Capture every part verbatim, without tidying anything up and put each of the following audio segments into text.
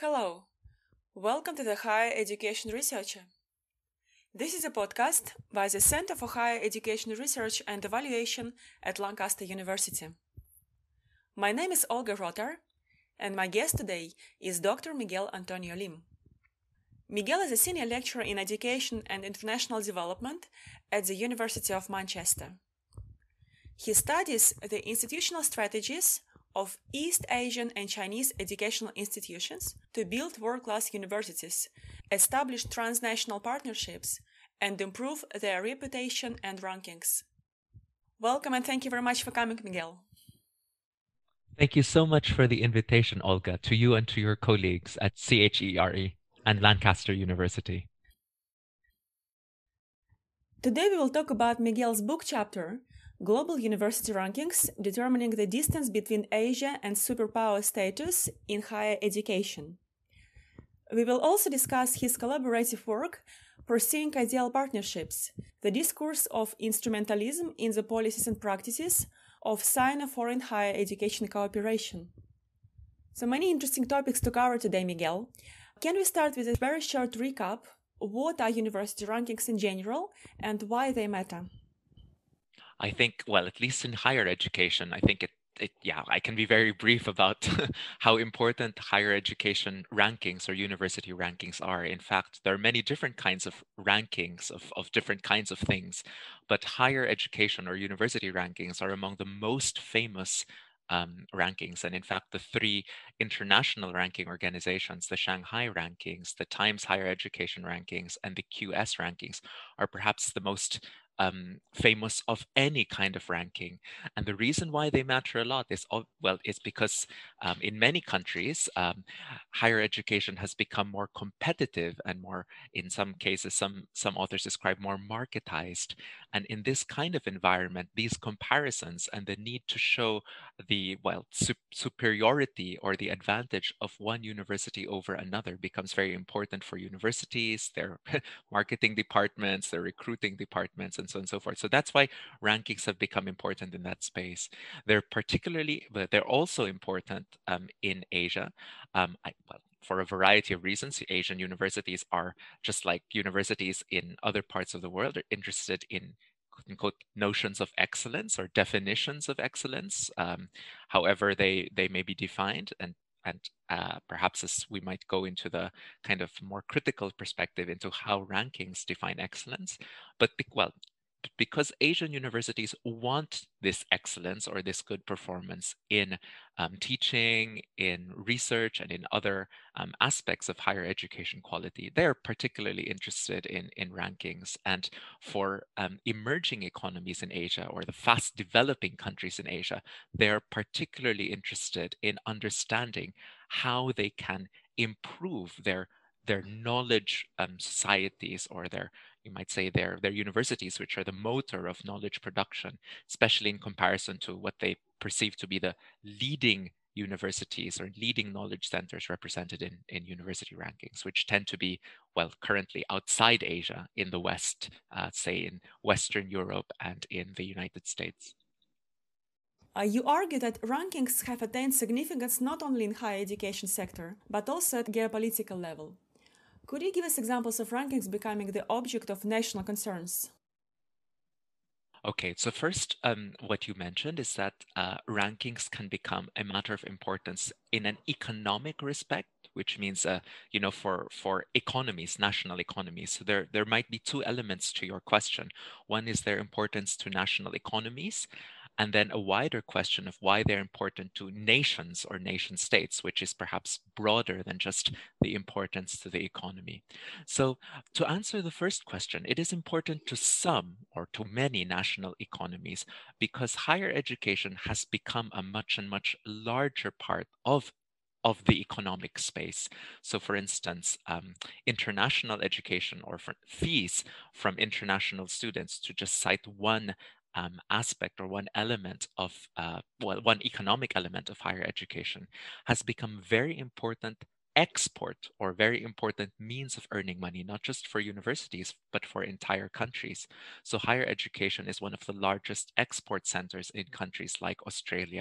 Hello, welcome to the Higher Education Researcher. This is a podcast by the Center for Higher Education Research and Evaluation at Lancaster University. My name is Olga Rotar, and my guest today is Doctor Miguel Antonio Lim. Miguel is a senior lecturer in education and international development at the University of Manchester. He studies the institutional strategies of East Asian and Chinese educational institutions to build world-class universities, establish transnational partnerships, and improve their reputation and rankings. Welcome and thank you very much for coming, Miguel. Thank you so much for the invitation, Olga, to you and to your colleagues at C H E R E and Lancaster University. Today we will talk about Miguel's book chapter, Global University Rankings, Determining the Distance Between Asia and Superpower Status in Higher Education. We will also discuss his collaborative work, Pursuing Ideal Partnerships, the discourse of instrumentalism in the policies and practices of Sino-Foreign Higher Education Cooperation. So many interesting topics to cover today, Miguel. Can we start with a very short recap? What are university rankings in general and why they matter? I think, well, at least in higher education, I think it, it yeah, I can be very brief about how important higher education rankings or university rankings are. In fact, there are many different kinds of rankings of, of different kinds of things, but higher education or university rankings are among the most famous um, rankings. And in fact, the three international ranking organizations, the Shanghai rankings, the Times Higher Education rankings, and the Q S rankings are perhaps the most Um, famous of any kind of ranking. And the reason why they matter a lot is, well, it's because um, in many countries, um, higher education has become more competitive and more, in some cases, some, some authors describe more marketized. And in this kind of environment, these comparisons and the need to show the, well, su- superiority or the advantage of one university over another becomes very important for universities, their marketing departments, their recruiting departments, and so on and so forth. So that's why rankings have become important in that space. They're particularly, but they're also important um, in Asia. Um, I, well, for a variety of reasons, Asian universities are just like universities in other parts of the world, are interested in quote unquote notions of excellence or definitions of excellence, um, however they, they may be defined. And and uh, perhaps as we might go into the kind of more critical perspective into how rankings define excellence. But be, well, because Asian universities want this excellence or this good performance in um, teaching, in research, and in other um, aspects of higher education quality, they're particularly interested in, in rankings. And for um, emerging economies in Asia or the fast developing countries in Asia, they're particularly interested in understanding how they can improve their their knowledge um, societies or their, you might say, their, their universities, which are the motor of knowledge production, especially in comparison to what they perceive to be the leading universities or leading knowledge centers represented in, in university rankings, which tend to be, well, currently outside Asia in the West, uh, say in Western Europe and in the United States. Uh, you argue that rankings have attained significance not only in higher education sector, but also at geopolitical level. Could you give us examples of rankings becoming the object of national concerns? Okay, so first, um, what you mentioned is that uh, rankings can become a matter of importance in an economic respect, which means, uh, you know, for for economies, national economies. So there there might be two elements to your question. One is their importance to national economies, and then a wider question of why they're important to nations or nation states, which is perhaps broader than just the importance to the economy. So to answer the first question, it is important to some or to many national economies because higher education has become a much and much larger part of of the economic space. So for instance, um, international education or for fees from international students, to just cite one um, aspect or one element of, uh, well, one economic element of higher education, has become very important export or very important means of earning money, not just for universities, but for entire countries. So higher education is one of the largest export centers in countries like Australia,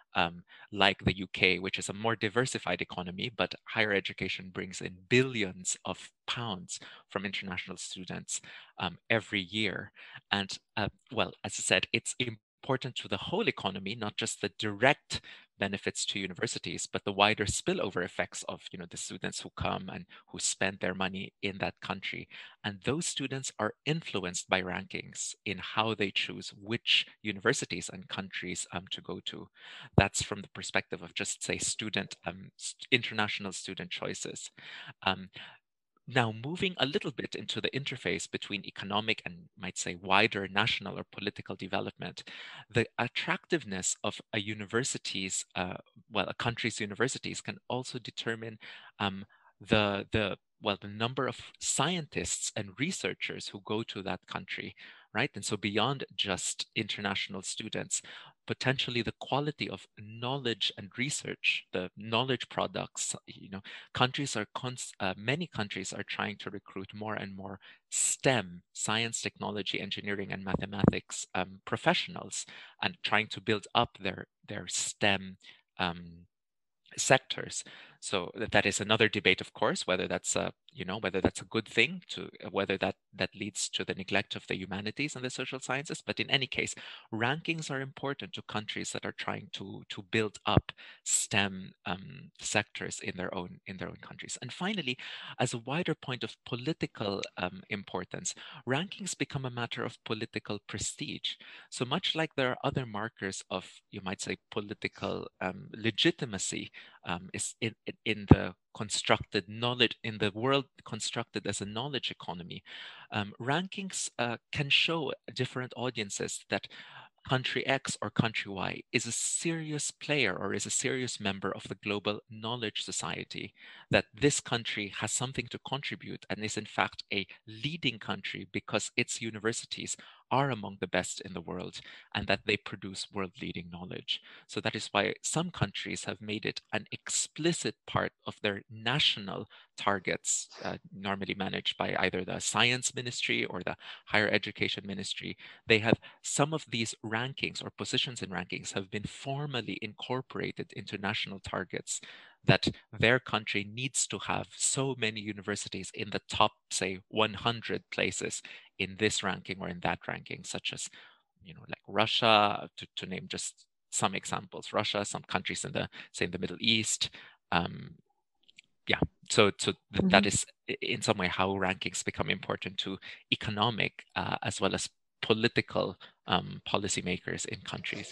um, like the U K, which is a more diversified economy, but higher education brings in billions of pounds from international students um, every year. And uh, well, as I said, it's important to the whole economy, not just the direct benefits to universities, but the wider spillover effects of, you know, the students who come and who spend their money in that country. And those students are influenced by rankings in how they choose which universities and countries um, to go to. That's from the perspective of just say student, um, st- international student choices. Um, now, moving a little bit into the interface between economic and, might say, wider national or political development, the attractiveness of a university's, uh, well, a country's universities can also determine um, the the well the number of scientists and researchers who go to that country, right? And so beyond just international students, potentially the quality of knowledge and research, the knowledge products, you know, countries are cons- uh, many countries are trying to recruit more and more STEM, science, technology, engineering, and mathematics um, professionals, and trying to build up their their STEM um, sectors. So that is another debate, of course, whether that's a, you know, whether that's a good thing, to whether that that leads to the neglect of the humanities and the social sciences. But in any case, rankings are important to countries that are trying to to build up STEM um, sectors in their own in their own countries. And finally, as a wider point of political um, importance, rankings become a matter of political prestige. So much like there are other markers of, you might say, political um, legitimacy, um, is in, in the constructed knowledge, in the world constructed as a knowledge economy, um, rankings uh, can show different audiences that country X or country Y is a serious player or is a serious member of the global knowledge society, that this country has something to contribute and is in fact a leading country because its universities are among the best in the world and that they produce world leading knowledge. So that is why some countries have made it an explicit part of their national targets, uh, normally managed by either the science ministry or the higher education ministry. They have some of these rankings or positions in rankings have been formally incorporated into national targets, that their country needs to have so many universities in the top, say, one hundred places in this ranking or in that ranking, such as, you know, like Russia, to, to name just some examples, Russia, some countries in the, say, in the Middle East. Um, yeah, so so th- that is in some way how rankings become important to economic uh, as well as political um, policymakers in countries.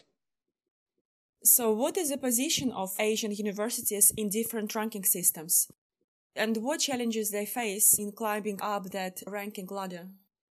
So, what is the position of Asian universities in different ranking systems? And what challenges they face in climbing up that ranking ladder?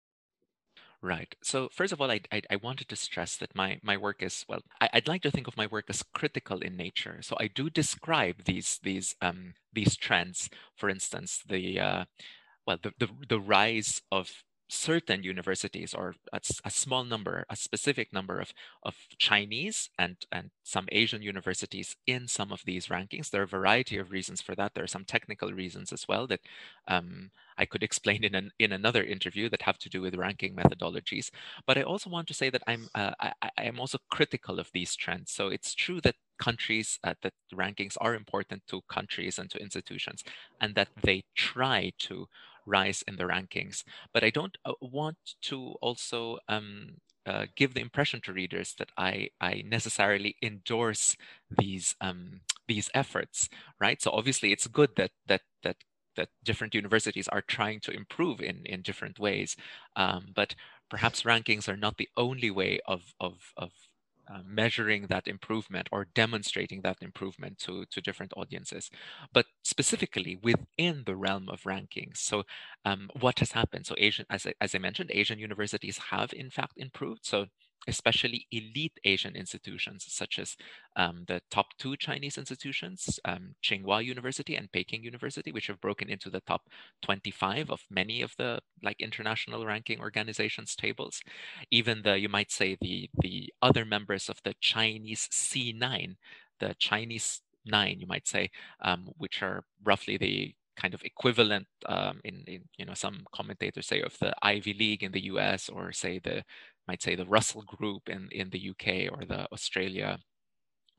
Right. So first of all, I, I, I wanted to stress that my, my work is, well, I, I'd like to think of my work as critical in nature. So I do describe these these um, these trends. For instance, the uh, well, the, the, the rise of certain universities, or a, a small number, a specific number of, of Chinese and, and some Asian universities in some of these rankings. There are a variety of reasons for that. There are some technical reasons as well that um, I could explain in, an, in another interview that have to do with ranking methodologies. But I also want to say that I'm, uh, I, I am also critical of these trends. So it's true that countries, uh, that rankings are important to countries and to institutions, and that they try to rise in the rankings. But I don't uh, want to also um, uh, give the impression to readers that I, I necessarily endorse these um, these efforts, right? So obviously, it's good that that that that different universities are trying to improve in in different ways, um, but perhaps rankings are not the only way of of of uh, measuring that improvement or demonstrating that improvement to, to different audiences, but specifically within the realm of rankings. So um, what has happened? So Asian, as I, as I mentioned, Asian universities have in fact improved. So especially elite Asian institutions, such as um, the top two Chinese institutions, um, Tsinghua University and Peking University, which have broken into the top twenty-five of many of the like international ranking organizations tables. Even the, you might say, the the other members of the Chinese C nine, the Chinese nine, you might say, um, which are roughly the kind of equivalent um, in, in, you know, some commentators say of the Ivy League in the U S, or say the, might say the Russell Group in, in the U K, or the Australia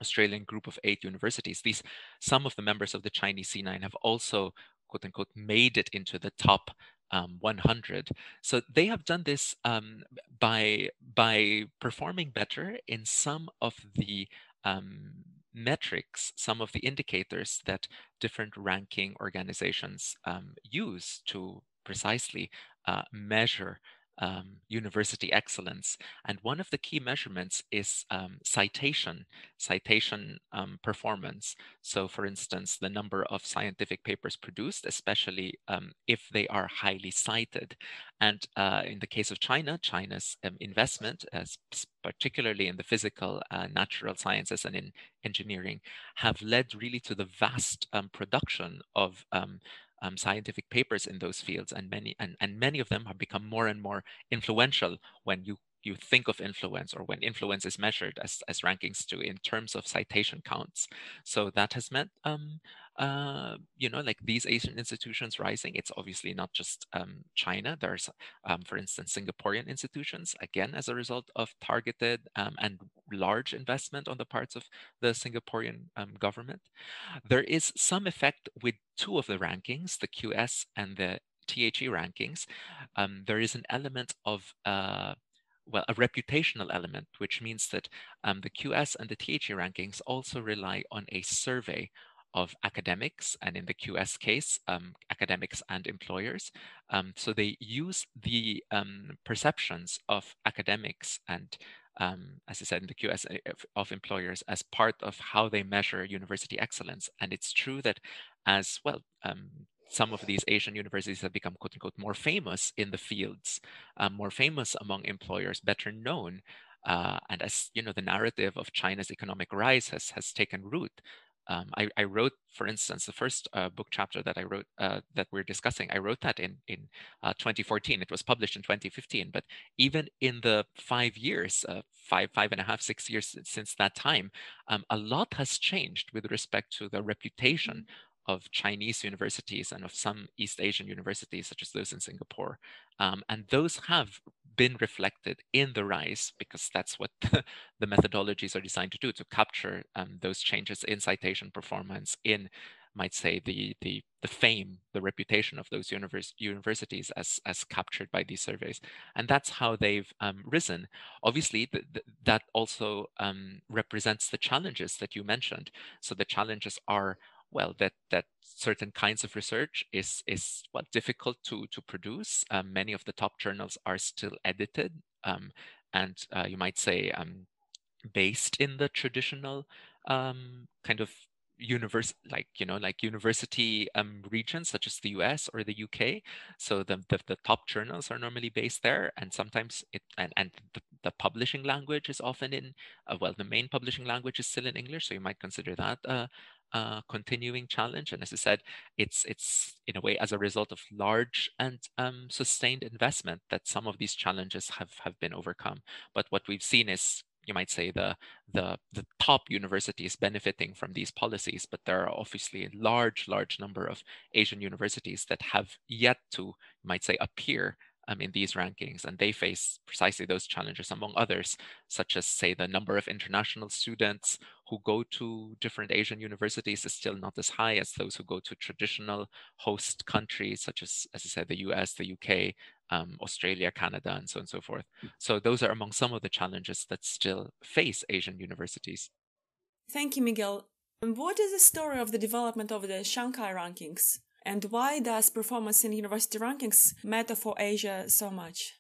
Australian group of eight universities. These, some of the members of the Chinese C nine have also, quote unquote, made it into the top um, one hundred. So they have done this um, by, by performing better in some of the um, metrics, some of the indicators that different ranking organizations um, use to precisely uh, measure um, university excellence. And one of the key measurements is um, citation, citation um, performance. So for instance, the number of scientific papers produced, especially um, if they are highly cited. And uh, in the case of China, China's um, investment, as particularly in the physical, uh, natural sciences and in engineering, have led really to the vast um, production of um, um, scientific papers in those fields, and many and, and many of them have become more and more influential when you you think of influence, or when influence is measured, as, as rankings do, in terms of citation counts. So that has meant, um, uh, you know, like these Asian institutions rising. It's obviously not just um, China. There's, um, for instance, Singaporean institutions, again, as a result of targeted um, and large investment on the parts of the Singaporean um, government. There is some effect with two of the rankings, the Q S and the T H E rankings. Um, there is an element of uh, well, a reputational element, which means that um, the Q S and the T H E rankings also rely on a survey of academics, and in the Q S case, um, academics and employers. Um, so they use the um, perceptions of academics and, um, as I said, in the Q S of, of employers as part of how they measure university excellence. And it's true that as well, um, some of these Asian universities have become, quote unquote, more famous in the fields, um, more famous among employers, better known. Uh, and as you know, the narrative of China's economic rise has, has taken root. Um, I, I wrote, for instance, the first uh, book chapter that I wrote, uh, that we're discussing, I wrote that in, in uh, twenty fourteen. It was published in twenty fifteen. But even in the five years, uh, five, five and a half, six years since that time, um, a lot has changed with respect to the reputation of Chinese universities and of some East Asian universities, such as those in Singapore. Um, and those have been reflected in the rise, because that's what the, the methodologies are designed to do, to capture um, those changes in citation performance, in, might say, the the the fame, the reputation of those univers universities as as captured by these surveys. And that's how they've um, risen. Obviously, th th that also um, represents the challenges that you mentioned. So the challenges are, well, that that certain kinds of research is is well difficult to to produce. Um, many of the top journals are still edited, um, and uh, you might say um, based in the traditional um, kind of universe, like you know, like university um, regions such as the U S or the U K. So the, the the top journals are normally based there, and sometimes it and and the, the publishing language is often in uh, well, the main publishing language is still in English, so you might consider that a, a continuing challenge. And as I said, it's it's in a way as a result of large and um, sustained investment that some of these challenges have have been overcome. But what we've seen is, you might say, the the the top universities benefiting from these policies, but there are obviously a large, large number of Asian universities that have yet to, you might say, appear um, in these rankings, and they face precisely those challenges, among others, such as, say, the number of international students who go to different Asian universities is still not as high as those who go to traditional host countries, such as, as I said, the U S, the U K, um, Australia, Canada, and so on and so forth. So those are among some of the challenges that still face Asian universities. Thank you, Miguel. And what is the story of the development of the Shanghai rankings? And why does performance in university rankings matter for Asia so much?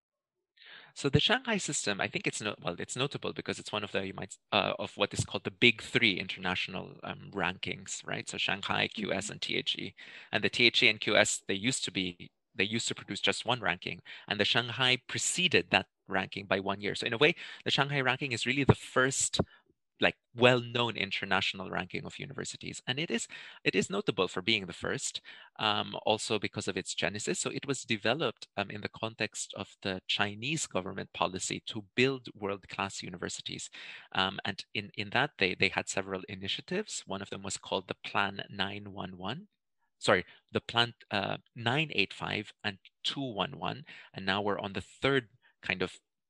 So the Shanghai system, I think it's no, well, it's notable because it's one of the, you might uh, of what is called the big three international um, rankings, right? So Shanghai, Q S, and T H E. And the T H E and Q S, they used to be, they used to produce just one ranking, and the Shanghai preceded that ranking by one year. So in a way, the Shanghai ranking is really the first, like, well-known international ranking of universities, and it is it is notable for being the first, um, also because of its genesis. So it was developed um, in the context of the Chinese government policy to build world-class universities, um, and in in that they they had several initiatives. One of them was called the Plan nine one one. Sorry, the Plan uh, nine eighty-five and two eleven, and now we're on the third kind of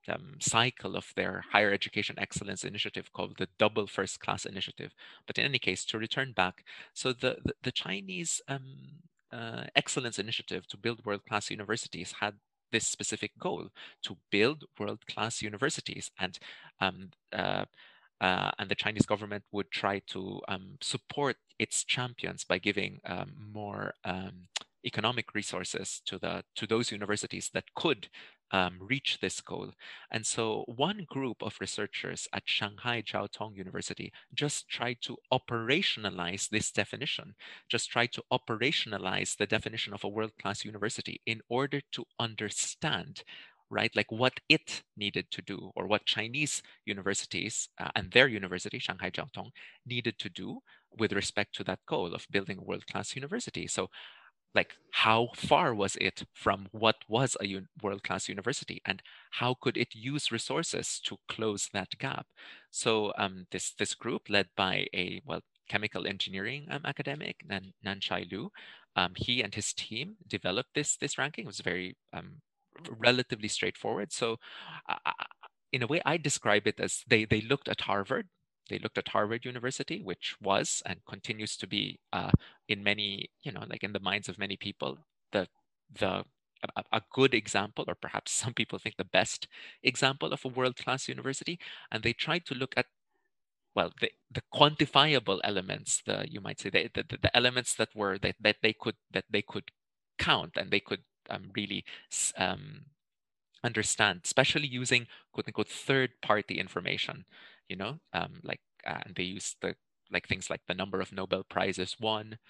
um, cycle of their higher education excellence initiative called the Double First Class Initiative. But in any case, to return back, so the the, the Chinese um, uh, excellence initiative to build world-class universities had this specific goal to build world-class universities, and um, uh, uh, and the Chinese government would try to um, support its champions by giving um, more um, economic resources to the to those universities that could um, reach this goal. And so one group of researchers at Shanghai Jiao Tong University just tried to operationalize this definition, just tried to operationalize the definition of a world-class university in order to understand, right, like what it needed to do, or what Chinese universities uh, and their university, Shanghai Jiao Tong, needed to do with respect to that goal of building a world-class university. So like, how far was it from what was a un- world-class university, and how could it use resources to close that gap? So um, this this group, led by a well chemical engineering um, academic, Nan, Nan Shai Lu, um, he and his team developed this this ranking. It was very um, relatively straightforward. So uh, in a way, I describe it as they they looked at Harvard. They looked at Harvard University, which was and continues to be uh, in many, you know, like in the minds of many people, the the a, a good example, or perhaps some people think the best example of a world-class university. And they tried to look at, well, the, the quantifiable elements, the you might say the, the, the elements that were that, that they could that they could count, and they could um, really um, understand, especially using quote unquote third party information, you know, um, like, uh, and they use the like things like the number of Nobel Prizes won,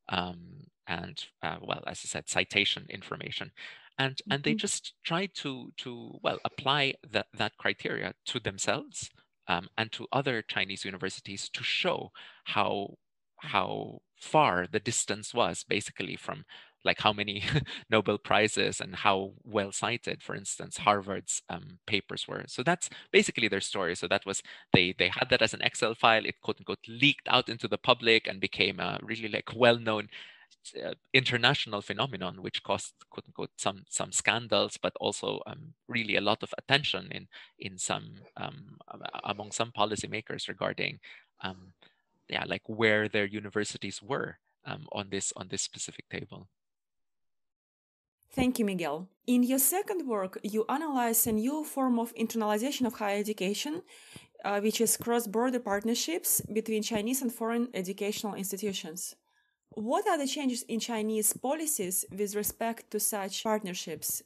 um, and uh, well, as I said, citation information. And, and they just try to, to well, apply that, that criteria to themselves um, and to other Chinese universities to show how, how far the distance was basically from like how many Nobel Prizes and how well cited, for instance, Harvard's um, papers were. So that's basically their story. So that was, they they had that as an Excel file. It quote unquote leaked out into the public and became a really like well-known uh, international phenomenon, which caused quote unquote some some scandals, but also um, really a lot of attention in in some um, among some policymakers regarding um, yeah, like where their universities were um, on this on this specific table. Thank you, Miguel. In your second work, you analyze a new form of internalization of higher education, uh, which is cross-border partnerships between Chinese and foreign educational institutions. What are the changes in Chinese policies with respect to such partnerships?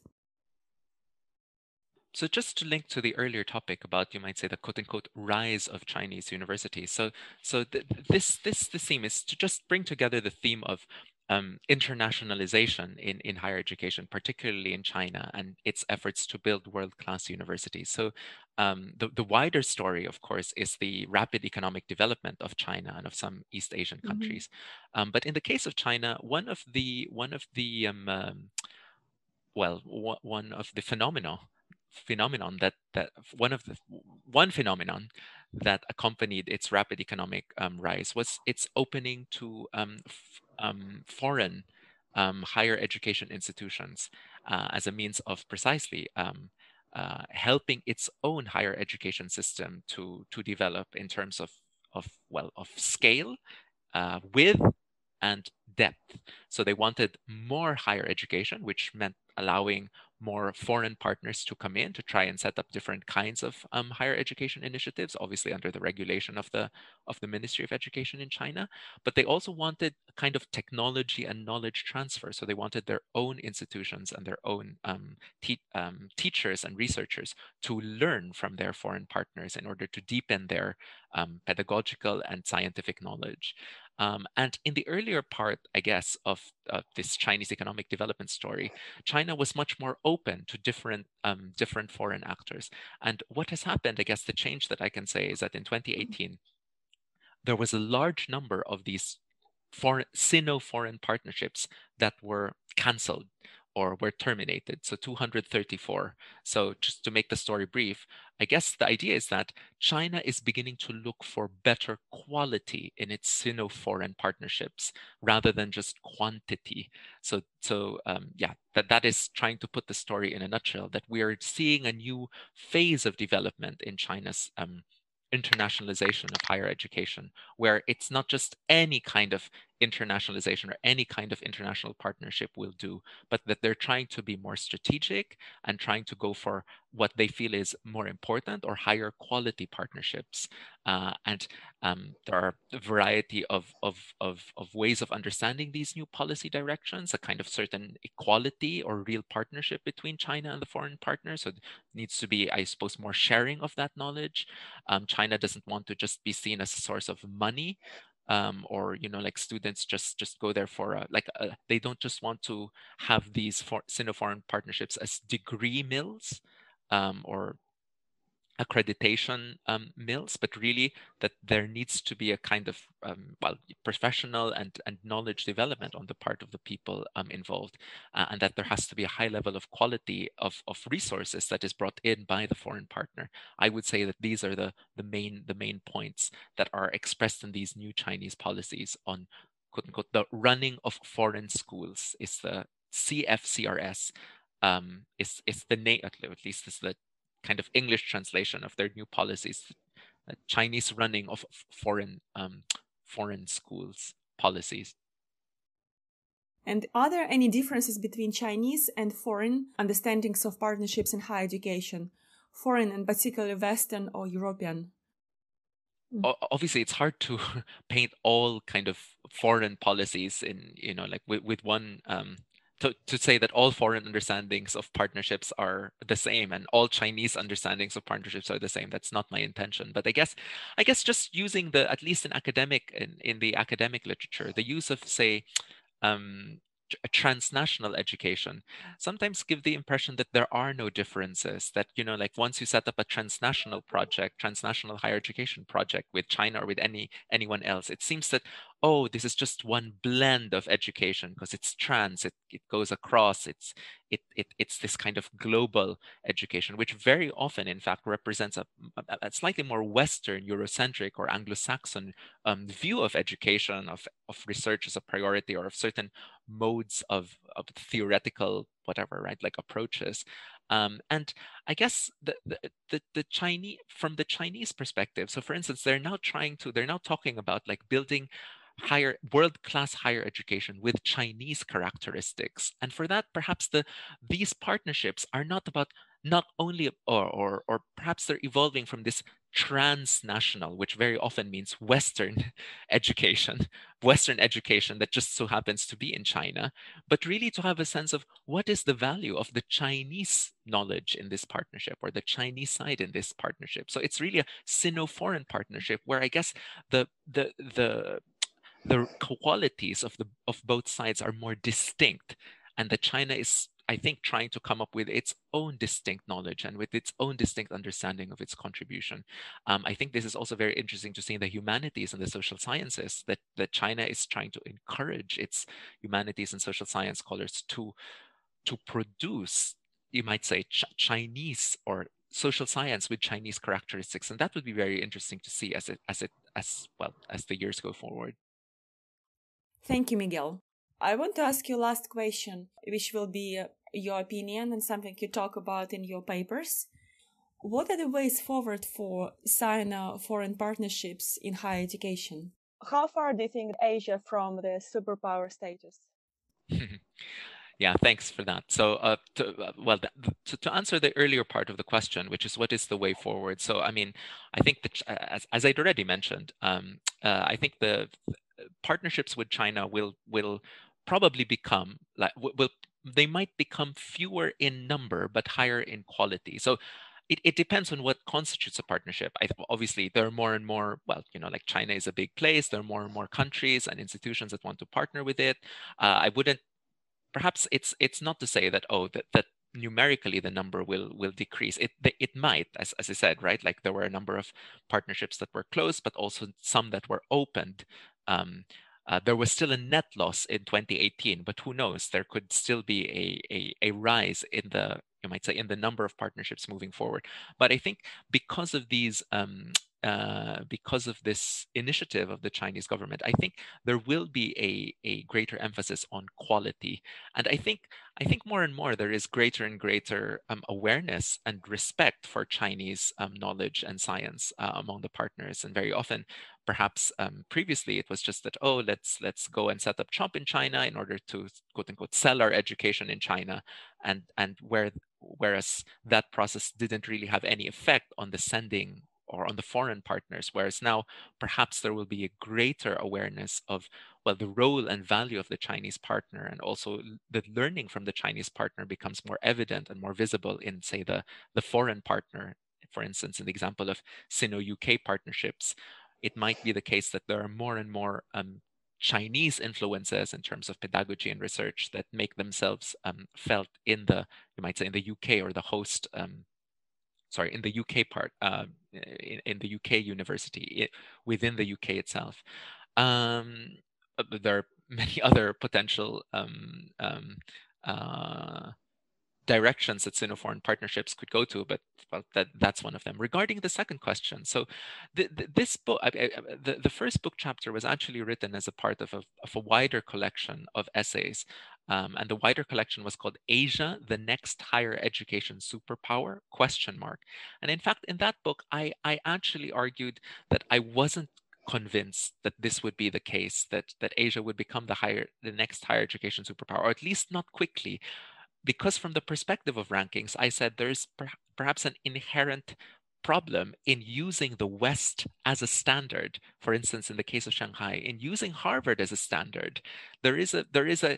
So just to link to the earlier topic about, you might say, the quote-unquote rise of Chinese universities. So, so th- this this the theme is to just bring together the theme of um, internationalization in, in higher education, particularly in China, and its efforts to build world-class universities. So um, the, the wider story, of course, is the rapid economic development of China and of some East Asian Mm-hmm. countries. Um, but in the case of China, one of the one of the um, um, well, w- one of the phenomena phenomenon that that one of the one phenomenon that accompanied its rapid economic um, rise was its opening to um, f- um, foreign um, higher education institutions uh, as a means of precisely um, uh, helping its own higher education system to to develop in terms of of well of scale, uh, width, and depth. So they wanted more higher education, which meant allowing more foreign partners to come in to try and set up different kinds of um, higher education initiatives, obviously under the regulation of the of the Ministry of Education in China. But they also wanted a kind of technology and knowledge transfer. So they wanted their own institutions and their own um, te- um, teachers and researchers to learn from their foreign partners in order to deepen their um, pedagogical and scientific knowledge. Um, and in the earlier part, I guess, of uh, this Chinese economic development story, China was much more open to different um, different foreign actors. And what has happened, I guess, the change that I can say is that in twenty eighteen, there was a large number of these foreign Sino-foreign partnerships that were cancelled or were terminated. So two hundred thirty-four. So just to make the story brief, I guess the idea is that China is beginning to look for better quality in its Sino-foreign partnerships rather than just quantity. So, so um, yeah, that, that is trying to put the story in a nutshell, that we are seeing a new phase of development in China's um, internationalization of higher education, where it's not just any kind of internationalization or any kind of international partnership will do, but that they're trying to be more strategic and trying to go for what they feel is more important or higher quality partnerships. Uh, and um, there are a variety of, of, of, of ways of understanding these new policy directions, a kind of certain equality or real partnership between China and the foreign partners. So it needs to be, I suppose, more sharing of that knowledge. Um, China doesn't want to just be seen as a source of money, um, or you know, like students just just go there for a, like a, they don't just want to have these for, Sino-foreign partnerships as degree mills, um, or accreditation um, mills, but really that there needs to be a kind of um, well, professional and, and knowledge development on the part of the people um, involved, uh, and that there has to be a high level of quality of, of resources that is brought in by the foreign partner. I would say that these are the, the main the main points that are expressed in these new Chinese policies on, quote unquote, the running of foreign schools. Is the C F C R S, um, is is the name, at least is the kind of English translation of their new policies, uh, Chinese running of foreign um, foreign schools policies. And are there any differences between Chinese and foreign understandings of partnerships in higher education, foreign and particularly Western or European? Obviously, it's hard to paint all kind of foreign policies in, you know, like with, with one um, to, to say that all foreign understandings of partnerships are the same and all Chinese understandings of partnerships are the same. That's not my intention. But I guess, I guess just using the, at least in academic, in, in the academic literature, the use of, say, um, a transnational education sometimes give the impression that there are no differences, that, you know, like once you set up a transnational project, transnational higher education project with China or with any anyone else, it seems that, oh, this is just one blend of education because it's trans, it, it goes across, it's it, it it's this kind of global education, which very often in fact represents a, a, a slightly more Western, Eurocentric or Anglo-Saxon um, view of education, of, of research as a priority, or of certain modes of, of theoretical whatever, right, like approaches. Um, and I guess the, the, the, the Chinese, from the Chinese perspective, so for instance, they're now trying to, they're now talking about like building higher, world-class higher education with Chinese characteristics. And for that, perhaps the these partnerships are not about not only, or, or, or perhaps they're evolving from this transnational, which very often means Western education, Western education that just so happens to be in China, but really to have a sense of what is the value of the Chinese knowledge in this partnership or the Chinese side in this partnership. So it's really a Sino-foreign partnership where I guess the the the the qualities of the of both sides are more distinct, and that China is, I think, trying to come up with its own distinct knowledge and with its own distinct understanding of its contribution. Um, I think this is also very interesting to see in the humanities and the social sciences, that, that China is trying to encourage its humanities and social science scholars to, to produce, you might say, ch Chinese or social science with Chinese characteristics. And that would be very interesting to see as it, as it, as well, as the years go forward. Thank you, Miguel. I want to ask you a last question, which will be uh, your opinion and something you talk about in your papers. What are the ways forward for Sino-foreign partnerships in higher education? How far do you think Asia from the superpower status? Yeah, thanks for that. So, uh, to, uh, well, to, to answer the earlier part of the question, which is what is the way forward? So, I mean, I think that, uh, as, as I'd already mentioned, um, uh, I think the partnerships with China will will probably become like will they might become fewer in number but higher in quality. So it, it depends on what constitutes a partnership. I, obviously, there are more and more, well, you know, like China is a big place. There are more and more countries and institutions that want to partner with it. Uh, I wouldn't, perhaps it's it's not to say that, oh, that, that numerically the number will will decrease. It it might, as, as I said, right? Like there were a number of partnerships that were closed, but also some that were opened. Um, uh, there was still a net loss in twenty eighteen, but who knows? There could still be a, a, a rise in the you might say, in the number of partnerships moving forward. But I think because of these, um, uh, because of this initiative of the Chinese government, I think there will be a, a greater emphasis on quality. And I think I think more and more there is greater and greater um, awareness and respect for Chinese um, knowledge and science uh, among the partners. And very often, perhaps um, previously, it was just that, oh, let's let's go and set up shop in China in order to quote unquote sell our education in China, and and where whereas that process didn't really have any effect on the sending or on the foreign partners, whereas now perhaps there will be a greater awareness of, well, the role and value of the Chinese partner, and also the learning from the Chinese partner becomes more evident and more visible in, say, the, the foreign partner. For instance, in the example of Sino-U K partnerships, it might be the case that there are more and more um, Chinese influences in terms of pedagogy and research that make themselves um, felt in the, you might say, in the U K or the host um, sorry, in the U K part, uh, in, in the U K university, it, within the U K itself. Um, there are many other potential um, um, uh, directions that Sino-foreign partnerships could go to, but well, that that's one of them. Regarding the second question, so the, the, this book, I, I, the, the first book chapter was actually written as a part of a, of a wider collection of essays. Um, and the wider collection was called Asia, the Next Higher Education Superpower, question mark. And in fact, in that book, I, I actually argued that I wasn't convinced that this would be the case, that, that Asia would become the higher, the next higher education superpower, or at least not quickly. Because from the perspective of rankings, I said there's per- perhaps an inherent problem in using the West as a standard. For instance, in the case of Shanghai, in using Harvard as a standard, there is a there is a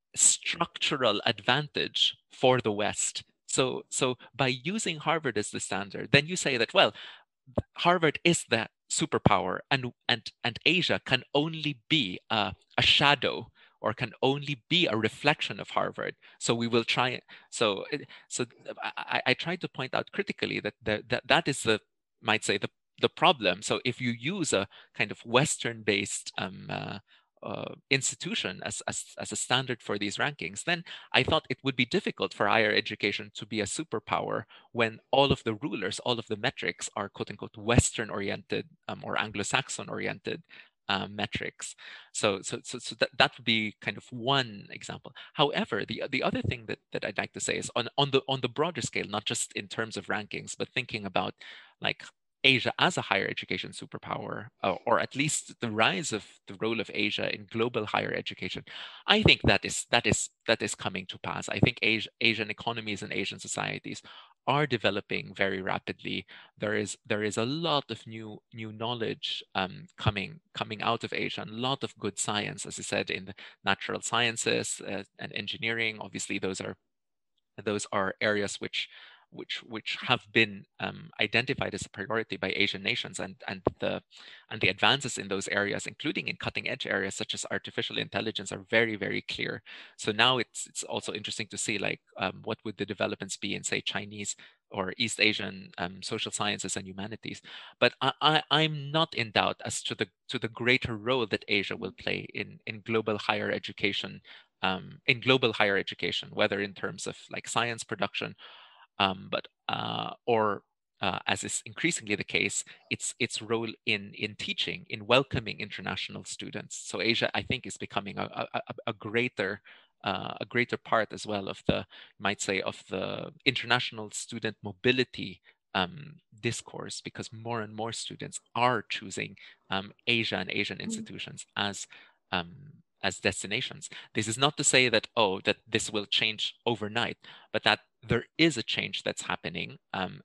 structural advantage for the West. So, so by using Harvard as the standard, then you say that, well, Harvard is the superpower, and and and Asia can only be a, a shadow, or can only be a reflection of Harvard. So we will try. So so I, I tried to point out critically that the, that that is the, might say, the the problem. So if you use a kind of Western-based um, uh, uh, institution as, as as a standard for these rankings, then I thought it would be difficult for higher education to be a superpower when all of the rulers, all of the metrics are quote unquote Western-oriented um, or Anglo-Saxon-oriented um, metrics. So, so, so, so that, that would be kind of one example. However, the the other thing that, that I'd like to say is on, on the on the broader scale, not just in terms of rankings, but thinking about like Asia as a higher education superpower, or, or at least the rise of the role of Asia in global higher education, I think that is that is that is coming to pass. I think Asia, Asian economies and Asian societies are developing very rapidly. There is there is a lot of new new knowledge um, coming coming out of Asia, and a lot of good science, as I said, in the natural sciences uh, and engineering. Obviously, those are those are areas which which which have been um, identified as a priority by Asian nations, and and the and the advances in those areas, including in cutting edge areas such as artificial intelligence, are very very clear. So now it's it's also interesting to see like um, what would the developments be in, say, Chinese or East Asian um, social sciences and humanities. But I, I I'm not in doubt as to the to the greater role that Asia will play in in global higher education. Um, in global higher education, whether in terms of like science production, um, but uh, or uh, as is increasingly the case, its its role in in teaching, in welcoming international students. So Asia, I think, is becoming a a, a greater uh, a greater part as well of the, you might say, of the international student mobility um, discourse, because more and more students are choosing um, Asia and Asian institutions as um, as destinations. This is not to say that, oh, that this will change overnight, but that there is a change that's happening. Um,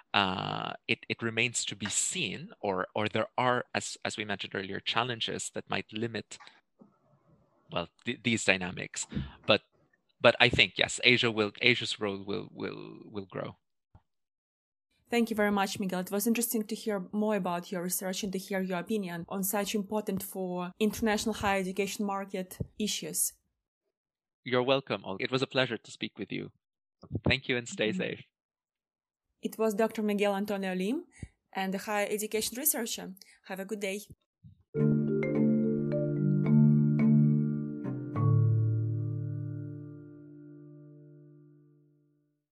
uh, it, it remains to be seen, or or there are, as as we mentioned earlier, challenges that might limit, well, th these dynamics. But but I think yes, Asia will Asia's role will will will grow. Thank you very much, Miguel. It was interesting to hear more about your research and to hear your opinion on such important for international higher education market issues. You're welcome. It was a pleasure to speak with you. Thank you and stay safe. It was Doctor Miguel Antonio Lim and a higher education researcher. Have a good day.